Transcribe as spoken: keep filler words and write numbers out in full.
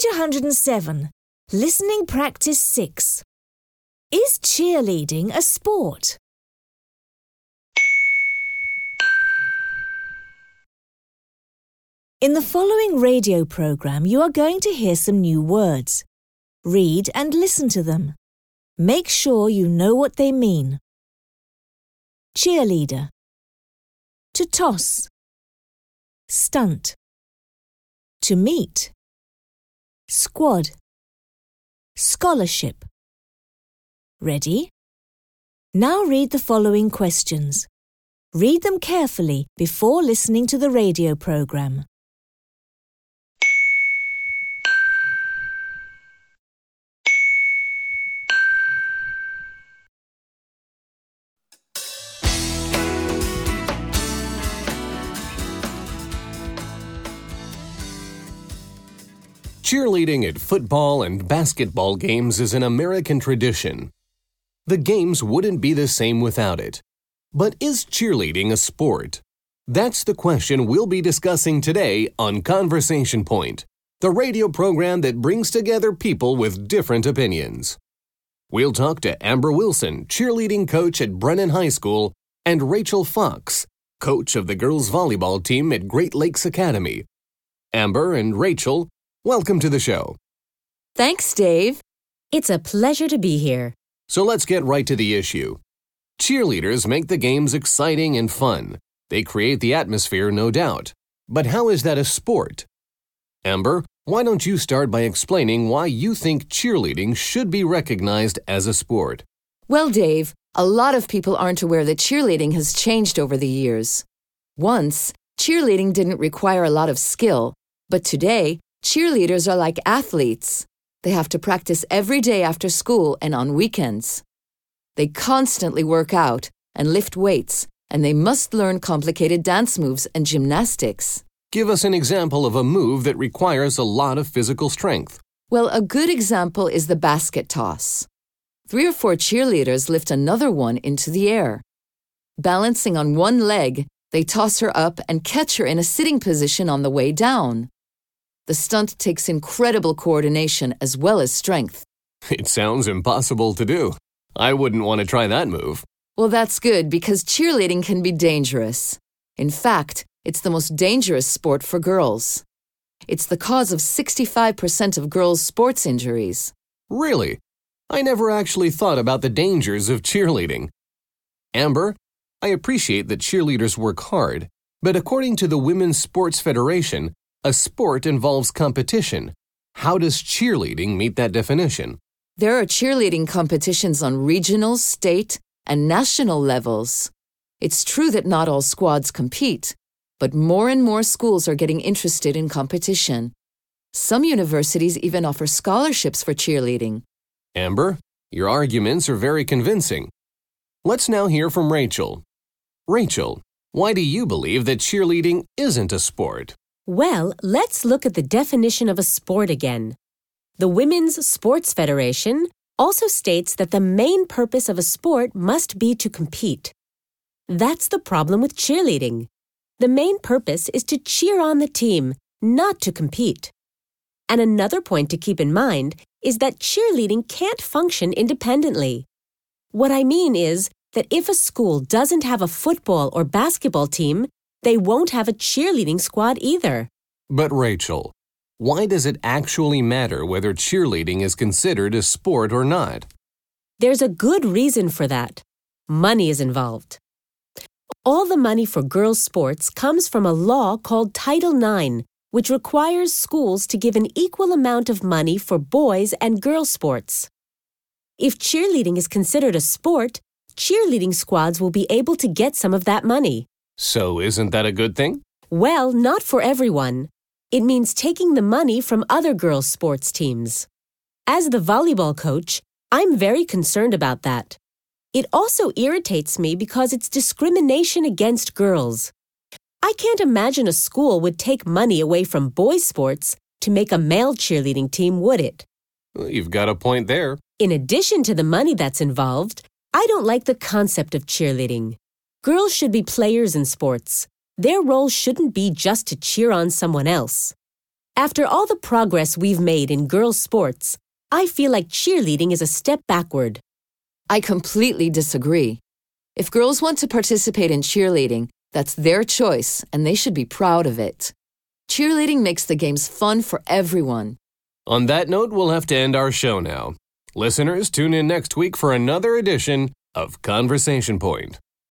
Page one hundred seven. Listening Practice six. Is cheerleading a sport? In the following radio program, you are going to hear some new words. Read and listen to them. Make sure you know what they mean. Cheerleader. To toss. Stunt. To meet. Squad. Scholarship. Ready? Now read the following questions. Read them carefully before listening to the radio program. Cheerleading at football and basketball games is an American tradition. The games wouldn't be the same without it. But is cheerleading a sport? That's the question we'll be discussing today on Conversation Point, the radio program that brings together people with different opinions. We'll talk to Amber Wilson, cheerleading coach at Brennan High School, and Rachel Fox, coach of the girls' volleyball team at Great Lakes Academy. Amber and Rachel, welcome to the show. Thanks, Dave. It's a pleasure to be here. So let's get right to the issue. Cheerleaders make the games exciting and fun. They create the atmosphere, no doubt. But how is that a sport? Amber, why don't you start by explaining why you think cheerleading should be recognized as a sport? Well, Dave, a lot of people aren't aware that cheerleading has changed over the years. Once, cheerleading didn't require a lot of skill, but today, cheerleaders are like athletes. They have to practice every day after school and on weekends. They constantly work out and lift weights, and they must learn complicated dance moves and gymnastics. Give us an example of a move that requires a lot of physical strength. Well, a good example is the basket toss. Three or four cheerleaders lift another one into the air. Balancing on one leg, they toss her up and catch her in a sitting position on the way down. The stunt takes incredible coordination as well as strength. It sounds impossible to do. I wouldn't want to try that move. Well, that's good because cheerleading can be dangerous. In fact, it's the most dangerous sport for girls. It's the cause of sixty-five percent of girls' sports injuries. Really? I never actually thought about the dangers of cheerleading. Amber, I appreciate that cheerleaders work hard, but according to the Women's Sports Federation, a sport involves competition. How does cheerleading meet that definition? There are cheerleading competitions on regional, state, and national levels. It's true that not all squads compete, but more and more schools are getting interested in competition. Some universities even offer scholarships for cheerleading. Amber, your arguments are very convincing. Let's now hear from Rachel. Rachel, why do you believe that cheerleading isn't a sport? Well, let's look at the definition of a sport again. The Women's Sports Federation also states that the main purpose of a sport must be to compete. That's the problem with cheerleading. The main purpose is to cheer on the team, not to compete. And another point to keep in mind is that cheerleading can't function independently. What I mean is that if a school doesn't have a football or basketball team, they won't have a cheerleading squad either. But Rachel, why does it actually matter whether cheerleading is considered a sport or not? There's a good reason for that. Money is involved. All the money for girls' sports comes from a law called Title nine, which requires schools to give an equal amount of money for boys and girls' sports. If cheerleading is considered a sport, cheerleading squads will be able to get some of that money. So isn't that a good thing? Well, not for everyone. It means taking the money from other girls' sports teams. As the volleyball coach, I'm very concerned about that. It also irritates me because it's discrimination against girls. I can't imagine a school would take money away from boys' sports to make a male cheerleading team, would it? Well, you've got a point there. In addition to the money that's involved, I don't like the concept of cheerleading. Girls should be players in sports. Their role shouldn't be just to cheer on someone else. After all the progress we've made in girls' sports, I feel like cheerleading is a step backward. I completely disagree. If girls want to participate in cheerleading, that's their choice, and they should be proud of it. Cheerleading makes the games fun for everyone. On that note, we'll have to end our show now. Listeners, tune in next week for another edition of Conversation Point.